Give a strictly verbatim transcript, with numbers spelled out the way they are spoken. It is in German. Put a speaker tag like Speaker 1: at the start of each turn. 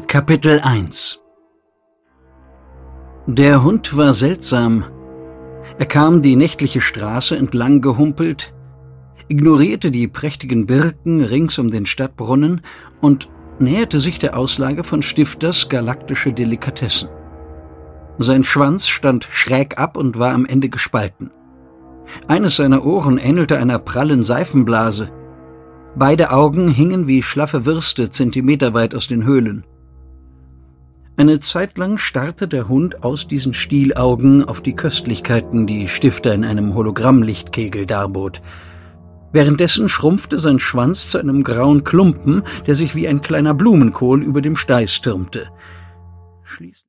Speaker 1: Kapitel eins. Der Hund war seltsam. Er kam die nächtliche Straße entlang gehumpelt, ignorierte die prächtigen Birken rings um den Stadtbrunnen und näherte sich der Auslage von Stifters galaktische Delikatessen. Sein Schwanz stand schräg ab und war am Ende gespalten. Eines seiner Ohren ähnelte einer prallen Seifenblase. Beide Augen hingen wie schlaffe Würste zentimeterweit aus den Höhlen. Eine Zeit lang starrte der Hund aus diesen Stielaugen auf die Köstlichkeiten, die Stifter in einem Hologrammlichtkegel darbot. Währenddessen schrumpfte sein Schwanz zu einem grauen Klumpen, der sich wie ein kleiner Blumenkohl über dem Steiß türmte. Schließlich